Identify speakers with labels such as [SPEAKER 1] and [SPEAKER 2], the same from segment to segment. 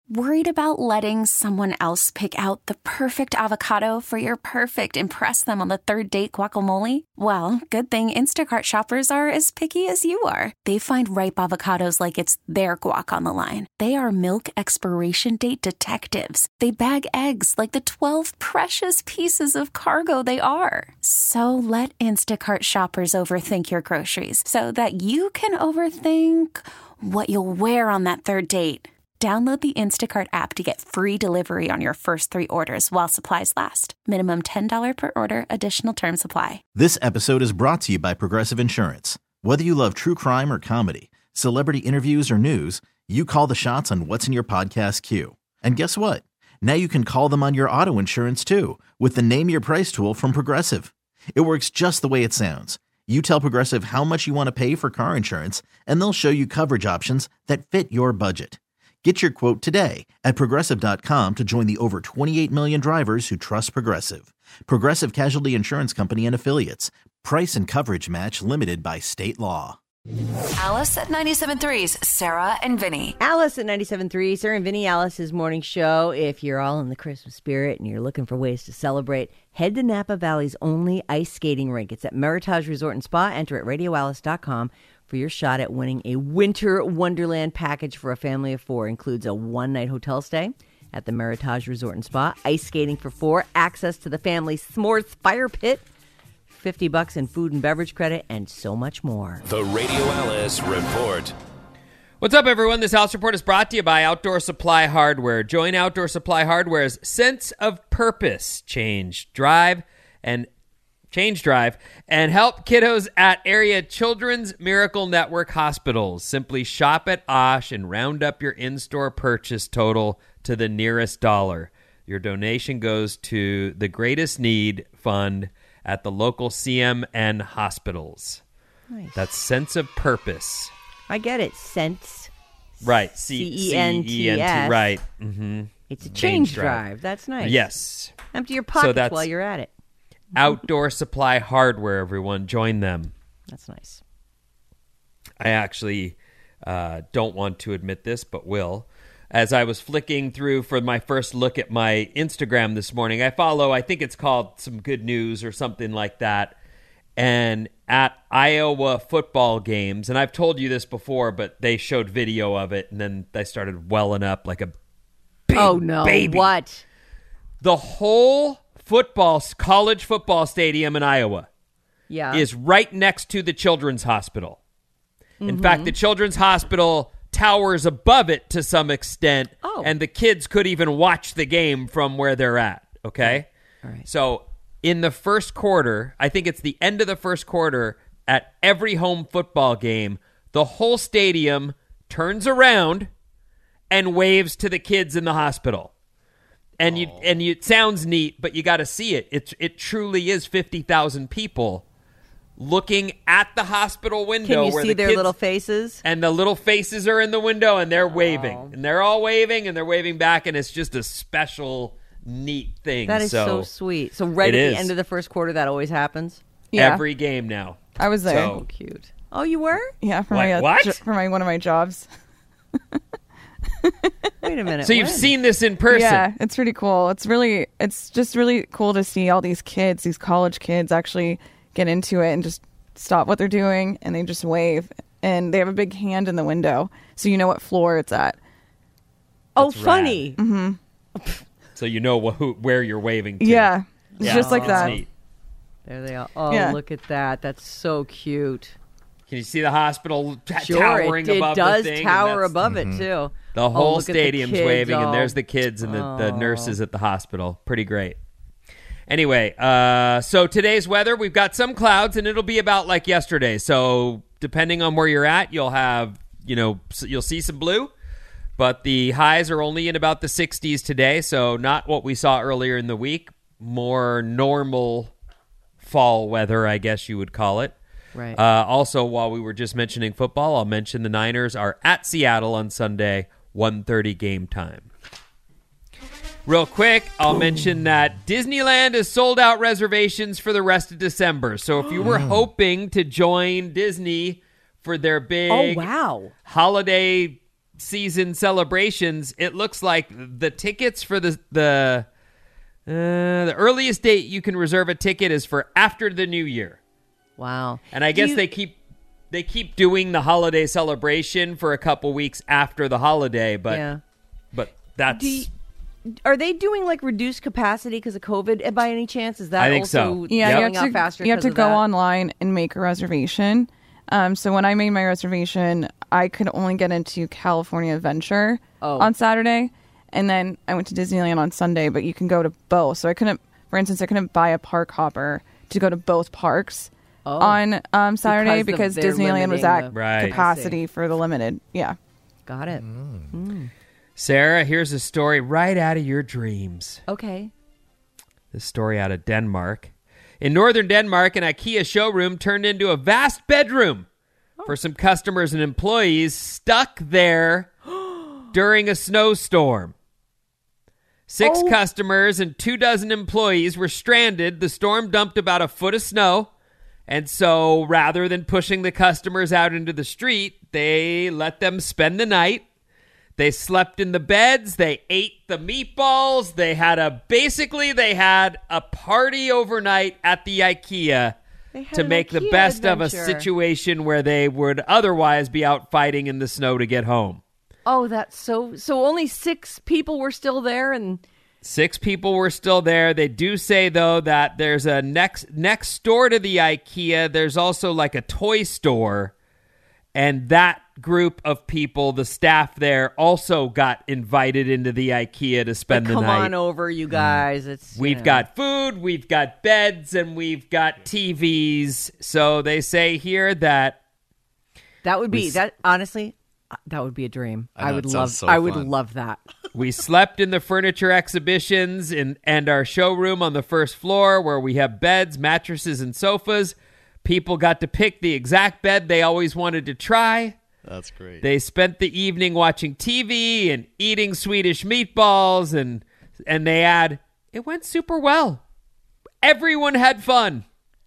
[SPEAKER 1] Worried about letting someone else pick out the perfect avocado for your perfect impress them on the third date guacamole? Well, good thing Instacart shoppers are as picky as you are. They find ripe avocados like it's their guac on the line. They are milk expiration date detectives. They bag eggs like the 12 precious pieces of cargo they are. So let Instacart shoppers overthink your groceries so that you can overthink what you'll wear on that third date. Download the Instacart app to get free delivery on your first 3 orders while supplies last. Minimum $10 per order. Additional terms apply.
[SPEAKER 2] This episode is brought to you by Progressive Insurance. Whether you love true crime or comedy, celebrity interviews or news, you call the shots on what's in your podcast queue. And guess what? Now you can call them on your auto insurance too with the Name Your Price tool from Progressive. It works just the way it sounds. You tell Progressive how much you want to pay for car insurance, and they'll show you coverage options that fit your budget. Get your quote today at Progressive.com to join the over 28 million drivers who trust Progressive. Progressive Casualty Insurance Company and Affiliates. Price and coverage match limited by state law.
[SPEAKER 3] Alice at 97.3's Sarah and Vinny.
[SPEAKER 4] Alice at 97.3, Sarah and Vinny, Alice's morning show. If you're all in the Christmas spirit and you're looking for ways to celebrate, head to Napa Valley's only ice skating rink. It's at Meritage Resort and Spa. Enter at radioalice.com for your shot at winning a Winter Wonderland package for a family of 4. Includes a one-night hotel stay at the Meritage Resort and Spa, ice skating for 4, access to the family s'mores fire pit, $50 in food and beverage credit, and so much more.
[SPEAKER 5] The Radio Alice Report.
[SPEAKER 6] What's up, everyone? This Alice Report is brought to you by Outdoor Supply Hardware. Join Outdoor Supply Hardware's sense of purpose. Change drive and help kiddos at area Children's Miracle Network hospitals. Simply shop at Osh and round up your in-store purchase total to the nearest dollar. Your donation goes to the Greatest Need Fund at the local CMN hospitals.
[SPEAKER 4] Nice.
[SPEAKER 6] That's sense of purpose.
[SPEAKER 4] I get it. Sense.
[SPEAKER 6] Right.
[SPEAKER 4] C-E-N-T-S.
[SPEAKER 6] Right. Mm-hmm.
[SPEAKER 4] It's a change drive. That's nice.
[SPEAKER 6] Yes.
[SPEAKER 4] Empty your pockets while you're at it.
[SPEAKER 6] Outdoor Supply Hardware, everyone. Join them.
[SPEAKER 4] That's nice.
[SPEAKER 6] I actually don't want to admit this, but will. As I was flicking through for my first look at my Instagram this morning, I think it's called Some Good News or something like that. And at Iowa football games, and I've told you this before, but they showed video of it, and then they started welling up like a big baby.
[SPEAKER 4] What?
[SPEAKER 6] The whole college football stadium in Iowa is right next to the Children's Hospital. Mm-hmm. In fact, the Children's Hospital towers above it to some extent, and the kids could even watch the game from where they're at, okay?
[SPEAKER 4] All right.
[SPEAKER 6] So in the first quarter, I think it's the end of the first quarter, at every home football game, the whole stadium turns around and waves to the kids in the hospital. And it sounds neat, but you got to see it. It truly is 50,000 people looking at the hospital window.
[SPEAKER 4] Can you see their little faces?
[SPEAKER 6] And the little faces are in the window, and they're waving. And they're all waving, and they're waving back, and it's just a special, neat thing.
[SPEAKER 4] That is so sweet. So right at the end of the first quarter, that always happens?
[SPEAKER 7] Yeah.
[SPEAKER 6] Every game now.
[SPEAKER 7] I was there.
[SPEAKER 4] So cute. Oh, you were?
[SPEAKER 7] Yeah, for one of my jobs.
[SPEAKER 4] Wait a minute.
[SPEAKER 6] So you've seen this in person?
[SPEAKER 7] Yeah, it's pretty cool. It's just really cool to see all these kids, these college kids, actually get into it and just stop what they're doing, and they just wave, and they have a big hand in the window, so you know what floor it's at.
[SPEAKER 4] Oh, funny.
[SPEAKER 7] Mm-hmm.
[SPEAKER 6] So you know where you're waving to.
[SPEAKER 7] Yeah, it's just like that.
[SPEAKER 6] Neat.
[SPEAKER 4] There they are. Oh, look at that. That's so cute.
[SPEAKER 6] Can you see the hospital towering above the thing?
[SPEAKER 4] It does tower above it, too.
[SPEAKER 6] The whole stadium's waving, and there's the kids and the nurses at the hospital. Pretty great. Anyway, so today's weather, we've got some clouds, and it'll be about like yesterday. So depending on where you're at, you'll have, you'll see some blue. But the highs are only in about the 60s today, so not what we saw earlier in the week. More normal fall weather, I guess you would call it.
[SPEAKER 4] Right.
[SPEAKER 6] Also, while we were just mentioning football, I'll mention the Niners are at Seattle on Sunday, 1:30 game time. Real quick, I'll mention that Disneyland has sold out reservations for the rest of December. So if you were hoping to join Disney for their big holiday season celebrations, it looks like the tickets for the earliest date you can reserve a ticket is for after the New Year.
[SPEAKER 4] Wow.
[SPEAKER 6] And I guess they keep doing the holiday celebration for a couple weeks after the holiday, but that's...
[SPEAKER 4] Are they doing like reduced capacity because of COVID by any chance? Is that
[SPEAKER 6] I think
[SPEAKER 4] also
[SPEAKER 6] so.
[SPEAKER 7] Yeah,
[SPEAKER 4] going out faster?
[SPEAKER 7] You have to
[SPEAKER 4] of
[SPEAKER 7] go
[SPEAKER 4] that?
[SPEAKER 7] online and make a reservation. So when I made my reservation, I could only get into California Adventure on Saturday, and then I went to Disneyland on Sunday. But you can go to both. So I couldn't buy a park hopper to go to both parks on Saturday because Disneyland was at capacity for the limited. Yeah,
[SPEAKER 4] got it.
[SPEAKER 6] Sarah, here's a story right out of your dreams.
[SPEAKER 4] Okay.
[SPEAKER 6] This story out of Denmark. In northern Denmark, an IKEA showroom turned into a vast bedroom for some customers and employees stuck there during a snowstorm. 6 customers and 24 employees were stranded. The storm dumped about a foot of snow. And so rather than pushing the customers out into the street, they let them spend the night. They slept in the beds. They ate the meatballs. They had a party overnight at the IKEA to make the best of a situation where they would otherwise be out fighting in the snow to get home.
[SPEAKER 4] Oh, that's so only 6 people were still there, and
[SPEAKER 6] 6 people were still there. They do say, though, that there's a next door to the IKEA, there's also like a toy store. And that group of people, the staff there, also got invited into the IKEA to spend the night.
[SPEAKER 4] Come on over, you guys.
[SPEAKER 6] We've got food, we've got beds, and we've got TVs. So they say here that
[SPEAKER 4] would be honestly, that would be a dream. I would love that.
[SPEAKER 6] We slept in the furniture exhibitions and our showroom on the first floor where we have beds, mattresses, and sofas. People got to pick the exact bed they always wanted to try.
[SPEAKER 8] That's great.
[SPEAKER 6] They spent the evening watching TV and eating Swedish meatballs, and they add, it went super well. Everyone had fun.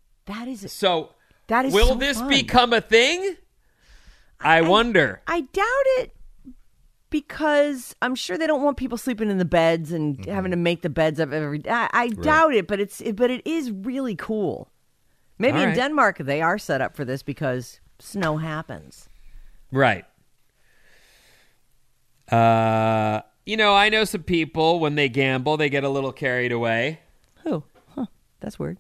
[SPEAKER 6] Will this become a thing? I wonder.
[SPEAKER 4] I doubt it, because I'm sure they don't want people sleeping in the beds and having to make the beds up every day. I doubt it, but it is really cool. Maybe in Denmark they are set up for this because snow happens.
[SPEAKER 6] Right. I know some people, when they gamble, they get a little carried away.
[SPEAKER 4] Who? Huh. That's weird.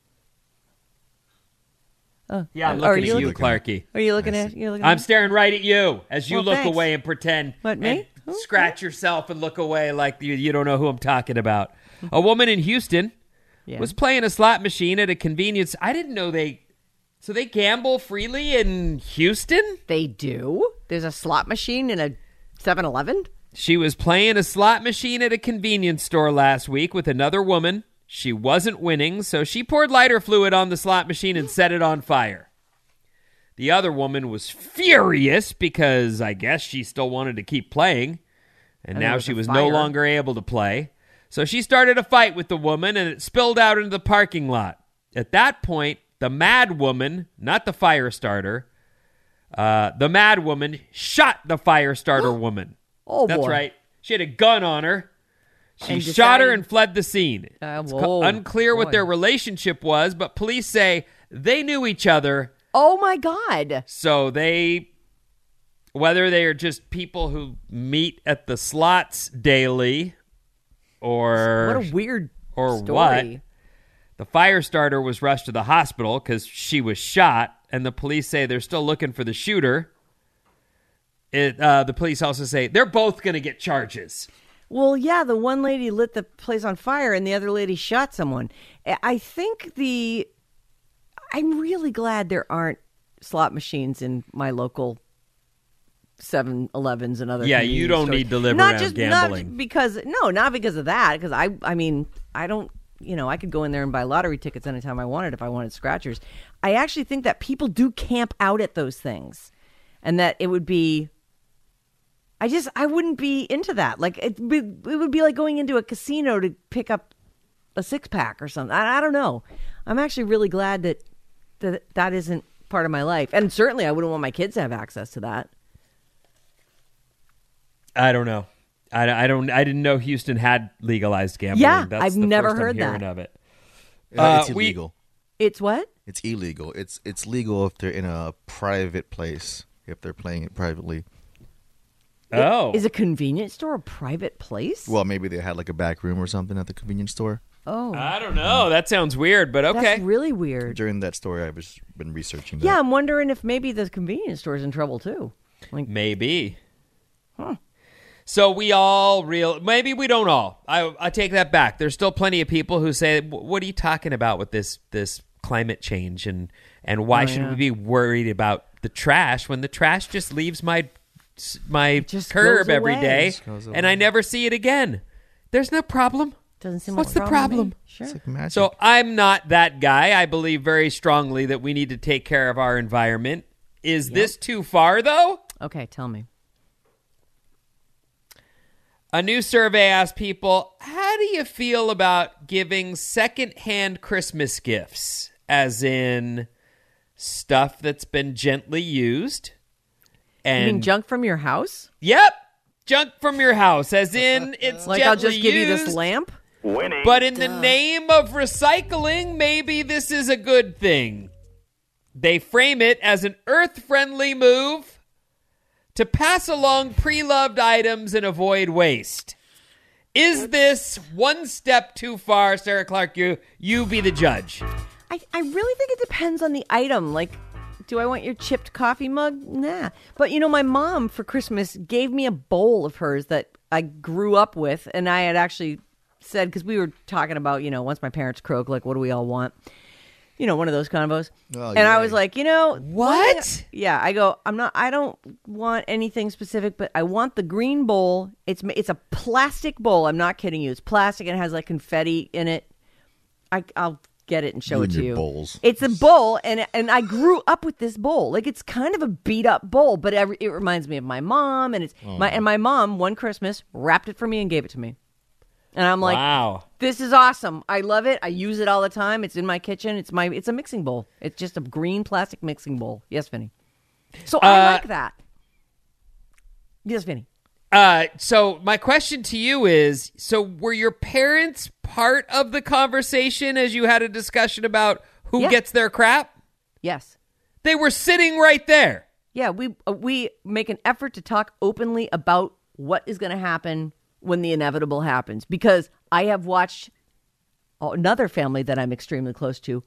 [SPEAKER 6] Yeah, I'm looking at you, Clarky.
[SPEAKER 4] Are you looking at?
[SPEAKER 6] I'm staring right at you as you look
[SPEAKER 4] thanks.
[SPEAKER 6] away and pretend.
[SPEAKER 4] What, me?
[SPEAKER 6] And scratch yourself and look away like you don't know who I'm talking about. A woman in Houston was playing a slot machine at a convenience. I didn't know so they gamble freely in Houston?
[SPEAKER 4] They do? There's a slot machine in a 7-Eleven?
[SPEAKER 6] She was playing a slot machine at a convenience store last week with another woman. She wasn't winning, so she poured lighter fluid on the slot machine and set it on fire. The other woman was furious because I guess she still wanted to keep playing, and now she was no longer able to play. So she started a fight with the woman, and it spilled out into the parking lot. At that point, the mad woman, not the fire starter, the mad woman shot the fire starter woman.
[SPEAKER 4] Oh,
[SPEAKER 6] that's
[SPEAKER 4] boy.
[SPEAKER 6] right. She had a gun on her. She shot her and fled the scene. It's unclear what their relationship was, but police say they knew each other.
[SPEAKER 4] Oh, my God.
[SPEAKER 6] So whether they are just people who meet at the slots daily or...
[SPEAKER 4] What a weird story.
[SPEAKER 6] What, the fire starter was rushed to the hospital because she was shot, and the police say they're still looking for the shooter. The police also say they're both going to get charges.
[SPEAKER 4] Well, yeah, the one lady lit the place on fire and the other lady shot someone. I think I'm really glad there aren't slot machines in my local 7-Elevens and other
[SPEAKER 6] convenience you don't
[SPEAKER 4] stores.
[SPEAKER 6] need to live around gambling.
[SPEAKER 4] Not because of that, because I don't, I could go in there and buy lottery tickets anytime I wanted if I wanted scratchers. I actually think that people do camp out at those things, and that it would be... I wouldn't be into that. Like it would be like going into a casino to pick up a 6-pack or something. I don't know. I'm actually really glad that isn't part of my life. And certainly I wouldn't want my kids to have access to that.
[SPEAKER 6] I don't know. I didn't know Houston had legalized gambling.
[SPEAKER 4] Yeah,
[SPEAKER 6] That's
[SPEAKER 4] I've
[SPEAKER 6] the
[SPEAKER 4] never
[SPEAKER 6] first
[SPEAKER 4] heard
[SPEAKER 6] I'm hearing
[SPEAKER 4] that.
[SPEAKER 6] of it.
[SPEAKER 8] It's illegal.
[SPEAKER 4] It's what?
[SPEAKER 8] It's illegal. It's legal if they're in a private place, if they're playing it privately.
[SPEAKER 6] Oh.
[SPEAKER 4] Is a convenience store a private place?
[SPEAKER 8] Well, maybe they had like a back room or something at the convenience store.
[SPEAKER 4] Oh.
[SPEAKER 6] I don't know. That sounds weird, but okay.
[SPEAKER 4] That's really weird.
[SPEAKER 8] During that story, I've just been researching that.
[SPEAKER 4] Yeah, I'm wondering if maybe the convenience store's in trouble too. Like,
[SPEAKER 6] maybe.
[SPEAKER 4] Huh.
[SPEAKER 6] So maybe we don't all. I take that back. There's still plenty of people who say, what are you talking about with this climate change and why should we be worried about the trash when the trash just leaves my
[SPEAKER 4] just
[SPEAKER 6] curb
[SPEAKER 4] goes
[SPEAKER 6] every
[SPEAKER 4] away.
[SPEAKER 6] day
[SPEAKER 8] goes
[SPEAKER 6] and I never see it again. There's no problem.
[SPEAKER 4] Doesn't seem
[SPEAKER 6] What's
[SPEAKER 4] like
[SPEAKER 6] the
[SPEAKER 4] a problem to
[SPEAKER 6] problem?
[SPEAKER 4] me. Sure.
[SPEAKER 8] It's like magic.
[SPEAKER 6] So I'm not that guy. I believe very strongly that we need to take care of our environment. Is this too far, though?
[SPEAKER 4] Okay, tell me.
[SPEAKER 6] A new survey asked people, how do you feel about giving secondhand Christmas gifts? As in stuff that's been gently used. And
[SPEAKER 4] You mean junk from your house?
[SPEAKER 6] Yep. Junk from your house. As in it's
[SPEAKER 4] Like
[SPEAKER 6] gently
[SPEAKER 4] I'll just give you this
[SPEAKER 6] used,
[SPEAKER 4] lamp?
[SPEAKER 6] But in the name of recycling, maybe this is a good thing. They frame it as an earth-friendly move to pass along pre-loved items and avoid waste. Is this one step too far? Sarah Clark, you be the judge.
[SPEAKER 4] I really think it depends on the item. Like, do I want your chipped coffee mug? Nah. But, my mom for Christmas gave me a bowl of hers that I grew up with. And I had actually said, because we were talking about, once my parents croak, like, what do we all want? One of those combos.
[SPEAKER 8] Oh,
[SPEAKER 4] and I
[SPEAKER 8] yay.
[SPEAKER 4] was like,
[SPEAKER 6] What?
[SPEAKER 4] Yeah, I go, I don't want anything specific, but I want the green bowl. It's a plastic bowl. I'm not kidding you. It's plastic and it has like confetti in it. I'll get it and show
[SPEAKER 8] You
[SPEAKER 4] it
[SPEAKER 8] and
[SPEAKER 4] to
[SPEAKER 8] your
[SPEAKER 4] you.
[SPEAKER 8] bowls.
[SPEAKER 4] It's a bowl, and I grew up with this bowl. Like, it's kind of a beat up bowl, but it reminds me of my mom, and my mom one Christmas wrapped it for me and gave it to me. And I'm like,
[SPEAKER 6] wow.
[SPEAKER 4] This is awesome. I love it. I use it all the time. It's in my kitchen. It's a mixing bowl. It's just a green plastic mixing bowl. Yes, Vinny. So I like that. Yes, Vinny.
[SPEAKER 6] So my question to you is, so were your parents part of the conversation as you had a discussion about who gets their crap?
[SPEAKER 4] Yes.
[SPEAKER 6] They were sitting right there.
[SPEAKER 4] Yeah, we make an effort to talk openly about what is going to happen when the inevitable happens. Because I have watched another family that I'm extremely close to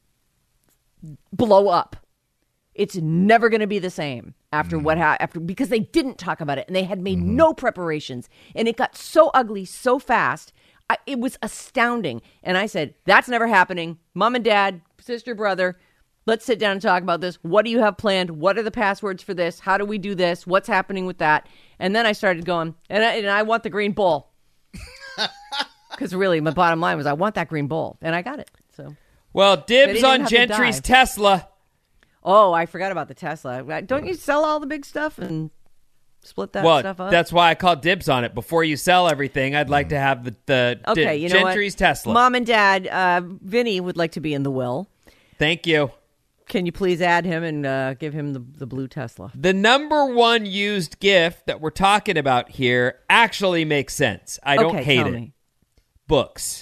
[SPEAKER 4] blow up. It's never going to be the same after because they didn't talk about it and they had made no preparations, and it got so ugly so fast. It was astounding. And I said, that's never happening. Mom and dad, sister, brother, let's sit down and talk about this. What do you have planned? What are the passwords for this? How do we do this? What's happening with that? And then I started going, and I want the green bowl. Because really, my bottom line was I want that green bowl. And I got it. So,
[SPEAKER 6] well, dibs
[SPEAKER 4] didn't
[SPEAKER 6] on
[SPEAKER 4] have to
[SPEAKER 6] Gentry's
[SPEAKER 4] dive.
[SPEAKER 6] Tesla.
[SPEAKER 4] Oh, I forgot about the Tesla. Don't you sell all the big stuff and split that stuff up?
[SPEAKER 6] That's why I call dibs on it. Before you sell everything, I'd like to have the
[SPEAKER 4] Okay, you know
[SPEAKER 6] Gentry's
[SPEAKER 4] what?
[SPEAKER 6] Tesla.
[SPEAKER 4] Mom and Dad, Vinny would like to be in the will.
[SPEAKER 6] Thank you.
[SPEAKER 4] Can you please add him and give him the blue Tesla?
[SPEAKER 6] The number one used gift that we're talking about here actually makes sense. I don't hate
[SPEAKER 4] tell
[SPEAKER 6] it.
[SPEAKER 4] me.
[SPEAKER 6] Books.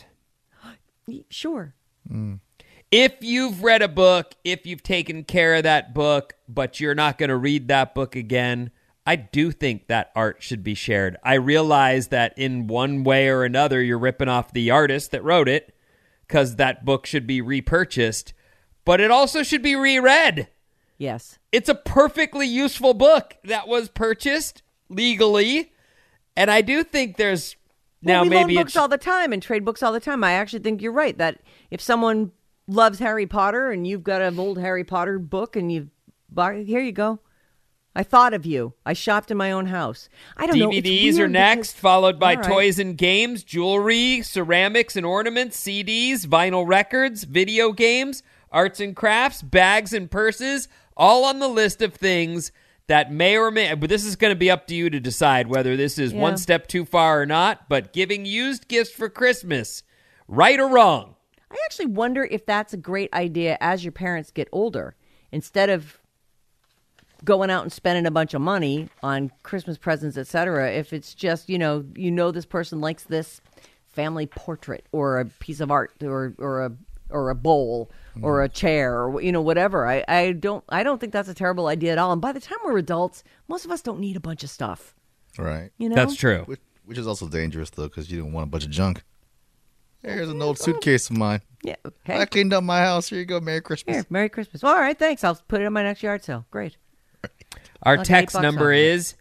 [SPEAKER 4] Sure.
[SPEAKER 6] If you've read a book, if you've taken care of that book, but you're not going to read that book again, I do think that art should be shared. I realize that in one way or another, you're ripping off the artist that wrote it because that book should be repurchased, but it also should be reread.
[SPEAKER 4] Yes.
[SPEAKER 6] It's a perfectly useful book that was purchased legally, and I do think there's now
[SPEAKER 4] we
[SPEAKER 6] maybe
[SPEAKER 4] loan books all the time and trade books all the time. I actually think you're right that if someone loves Harry Potter and you've got an old Harry Potter book and you've bought, here you go. I thought of you. I shopped in my own house. I don't know. It's
[SPEAKER 6] DVDs are
[SPEAKER 4] weird
[SPEAKER 6] next,
[SPEAKER 4] because-
[SPEAKER 6] followed by
[SPEAKER 4] All right.
[SPEAKER 6] toys and games, jewelry, ceramics and ornaments, CDs, vinyl records, video games, arts and crafts, bags and purses, all on the list of things that may or may, but this is going to be up to you to decide whether this is one step too far or not, but giving used gifts for Christmas, right or wrong?
[SPEAKER 4] I actually wonder if that's a great idea as your parents get older. Instead of going out and spending a bunch of money on Christmas presents, etc. If it's just, this person likes this family portrait or a piece of art or a bowl or a chair or whatever. I don't think that's a terrible idea at all. And by the time we're adults, most of us don't need a bunch of stuff.
[SPEAKER 8] Right.
[SPEAKER 6] That's true.
[SPEAKER 8] Which is also dangerous though, because you don't want a bunch of junk. Here's an old suitcase of mine.
[SPEAKER 4] Yeah. Okay.
[SPEAKER 8] I cleaned up my house. Here you go. Merry Christmas.
[SPEAKER 4] Here, Merry Christmas. Well, all right, thanks. I'll put it in my next yard sale. Great.
[SPEAKER 6] Our text number is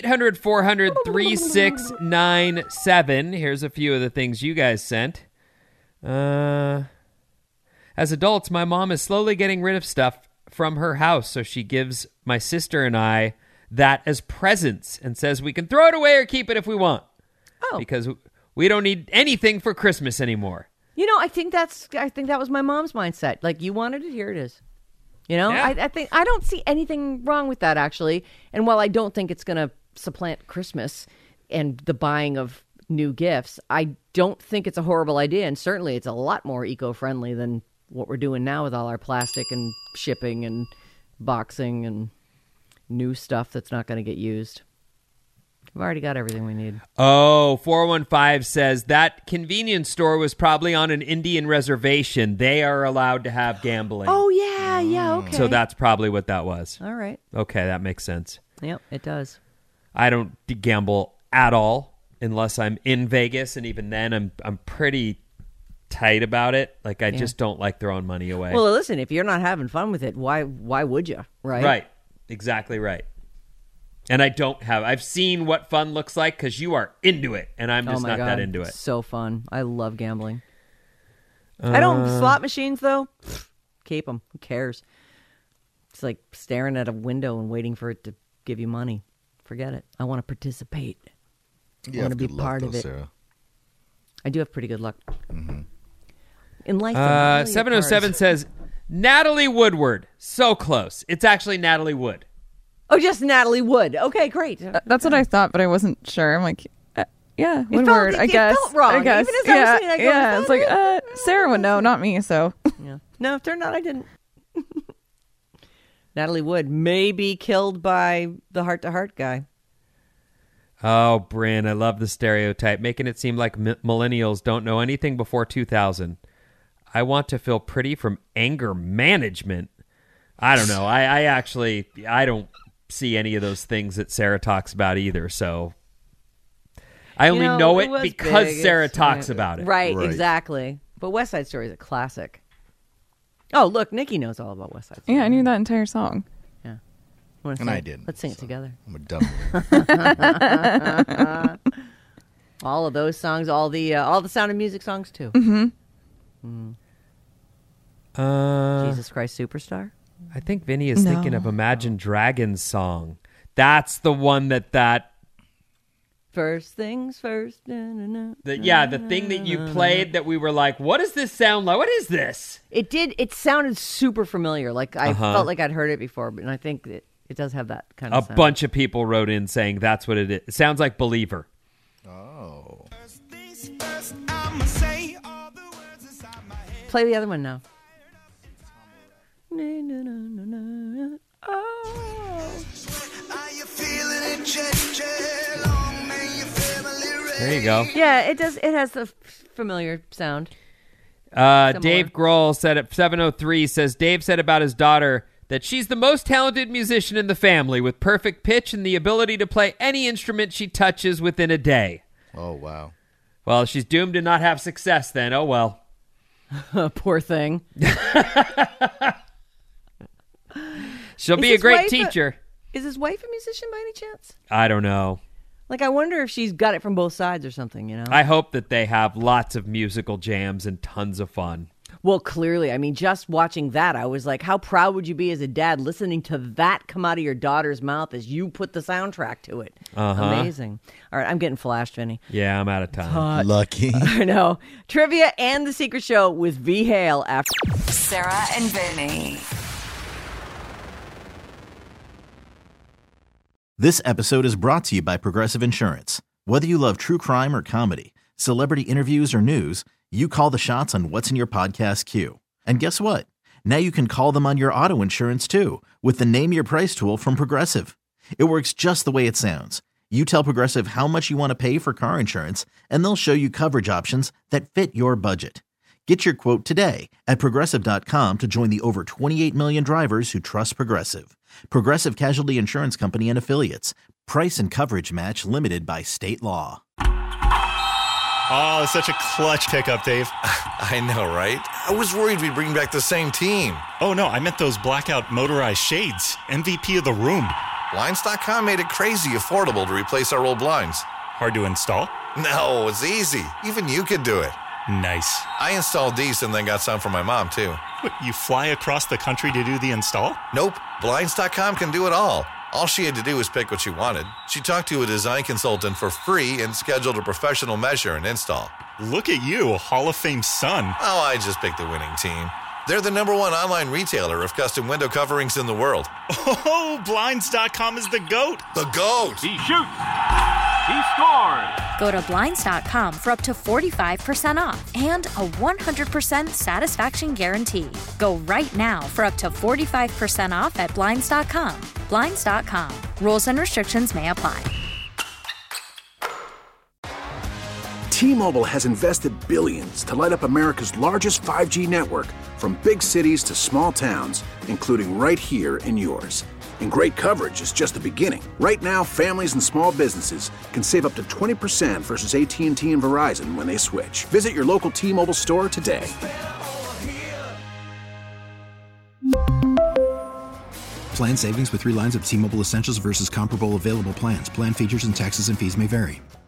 [SPEAKER 6] 800-400-3697. Here's a few of the things you guys sent. As adults, my mom is slowly getting rid of stuff from her house, so she gives my sister and I that as presents and says we can throw it away or keep it if we want.
[SPEAKER 4] Oh.
[SPEAKER 6] Because we don't need anything for Christmas anymore.
[SPEAKER 4] I think that was my mom's mindset. Like, you wanted it, here it is.
[SPEAKER 6] Yeah.
[SPEAKER 4] I don't see anything wrong with that, actually. And while I don't think it's going to supplant Christmas and the buying of new gifts, I don't think it's a horrible idea. And certainly it's a lot more eco-friendly than what we're doing now with all our plastic and shipping and boxing and new stuff that's not going to get used. We've already got everything we need.
[SPEAKER 6] Oh, 415 says that convenience store was probably on an Indian reservation. They are allowed to have gambling.
[SPEAKER 4] Oh, yeah, okay.
[SPEAKER 6] So that's probably what that was.
[SPEAKER 4] All right.
[SPEAKER 6] Okay, that makes sense.
[SPEAKER 4] Yep, it does.
[SPEAKER 6] I don't gamble at all unless I'm in Vegas, and even then I'm pretty tight about it. Like, I just don't like throwing money away.
[SPEAKER 4] Well, listen, if you're not having fun with it, why would you, right?
[SPEAKER 6] Right. Exactly right. And I've seen what fun looks like because you are into it, and I'm just not that into it.
[SPEAKER 4] It's so fun. I love gambling. I don't, slot machines, though, keep them. Who cares? It's like staring at a window and waiting for it to give you money. Forget it. I want to participate. I want to be part of it.
[SPEAKER 8] Sarah.
[SPEAKER 4] I do have pretty good luck.
[SPEAKER 8] Mm-hmm.
[SPEAKER 4] In life,
[SPEAKER 6] 707 says, Natalie Woodward. So close. It's actually Natalie Wood.
[SPEAKER 4] Oh, just Natalie Wood. Okay, great.
[SPEAKER 7] That's what I thought, but I wasn't sure. I'm like, yeah,
[SPEAKER 4] It
[SPEAKER 7] Woodward, I guess.
[SPEAKER 4] It felt wrong.
[SPEAKER 7] I guess.
[SPEAKER 4] Even as I was saying it, I go,
[SPEAKER 7] it's like, Sarah would know, not me, so.
[SPEAKER 4] Yeah. No, it turned out I didn't. Natalie Wood may be killed by the heart-to-heart guy.
[SPEAKER 6] Oh, Bryn, I love the stereotype, making it seem like millennials don't know anything before 2000. I want to feel pretty from anger management. I don't know. I don't see any of those things that Sarah talks about either, so I only know it because big. Sarah talks about it.
[SPEAKER 4] Right, exactly. But West Side Story is a classic. Oh, look, Nikki knows all about West Side Story.
[SPEAKER 7] Yeah, I knew that entire song.
[SPEAKER 4] Yeah.
[SPEAKER 8] And I didn't.
[SPEAKER 4] Let's sing it together.
[SPEAKER 8] I'm a dumb
[SPEAKER 4] All of those songs, all the Sound of Music songs, too.
[SPEAKER 7] Mm-hmm.
[SPEAKER 4] Jesus Christ Superstar?
[SPEAKER 6] I think Vinny is thinking of Imagine Dragons song. That's the one that
[SPEAKER 4] First things first.
[SPEAKER 6] The thing that you played that we were like, what does this sound like? What is this?
[SPEAKER 4] It did. It sounded super familiar. Like I felt like I'd heard it before, but I think it does have that kind of sound.
[SPEAKER 6] Bunch of people wrote in saying that's what it is. It sounds like Believer.
[SPEAKER 8] Oh.
[SPEAKER 4] Play the other one now.
[SPEAKER 6] There you go.
[SPEAKER 4] Yeah, it does. It has the familiar sound.
[SPEAKER 6] Dave Grohl said at 703 says Dave said about his daughter that she's the most talented musician in the family with perfect pitch and the ability to play any instrument she touches within a day.
[SPEAKER 8] Oh, wow.
[SPEAKER 6] Well, she's doomed to not have success then. Oh, well.
[SPEAKER 4] Poor thing.
[SPEAKER 6] She'll be a great teacher.
[SPEAKER 4] Is his wife a musician by any chance?
[SPEAKER 6] I don't know.
[SPEAKER 4] Like, I wonder if she's got it from both sides or something, you know?
[SPEAKER 6] I hope that they have lots of musical jams and tons of fun.
[SPEAKER 4] Well, clearly. I mean, just watching that, I was like, how proud would you be as a dad listening to that come out of your daughter's mouth as you put the soundtrack to it? Amazing. All right, I'm getting flashed, Vinny.
[SPEAKER 6] Yeah, I'm out of time.
[SPEAKER 8] Lucky.
[SPEAKER 4] I know. Trivia and The Secret Show with V. Hale after.
[SPEAKER 3] Sarah and Vinny.
[SPEAKER 2] This episode is brought to you by Progressive Insurance. Whether you love true crime or comedy, celebrity interviews or news, you call the shots on what's in your podcast queue. And guess what? Now you can call them on your auto insurance too with the Name Your Price tool from Progressive. It works just the way it sounds. You tell Progressive how much you want to pay for car insurance, and they'll show you coverage options that fit your budget. Get your quote today at Progressive.com to join the over 28 million drivers who trust Progressive. Progressive Casualty Insurance Company and Affiliates. Price and coverage match limited by state law.
[SPEAKER 9] Oh, such a clutch pickup, Dave.
[SPEAKER 10] I know, right? I was worried we'd bring back the same team.
[SPEAKER 9] Oh, no, I meant those blackout motorized shades. MVP of the room.
[SPEAKER 10] Blinds.com made it crazy affordable to replace our old blinds.
[SPEAKER 9] Hard to install?
[SPEAKER 10] No, it's easy. Even you could do it.
[SPEAKER 9] Nice.
[SPEAKER 10] I installed these and then got some for my mom, too.
[SPEAKER 9] What, you fly across the country to do the install?
[SPEAKER 10] Nope. Blinds.com can do it all. All she had to do was pick what she wanted. She talked to a design consultant for free and scheduled a professional measure and install.
[SPEAKER 9] Look at you, a Hall of Fame son.
[SPEAKER 10] Oh, I just picked the winning team. They're the #1 online retailer of custom window coverings in the world.
[SPEAKER 9] Oh, Blinds.com is the GOAT.
[SPEAKER 10] The GOAT!
[SPEAKER 11] He shoots! He scores!
[SPEAKER 12] Go to Blinds.com for up to 45% off and a 100% satisfaction guarantee. Go right now for up to 45% off at Blinds.com. Blinds.com. Rules and restrictions may apply.
[SPEAKER 13] T-Mobile has invested billions to light up America's largest 5G network, from big cities to small towns, including right here in yours. And great coverage is just the beginning. Right now, families and small businesses can save up to 20% versus AT&T and Verizon when they switch. Visit your local T-Mobile store today.
[SPEAKER 14] Plan savings with 3 lines of T-Mobile Essentials versus comparable available plans. Plan features and taxes and fees may vary.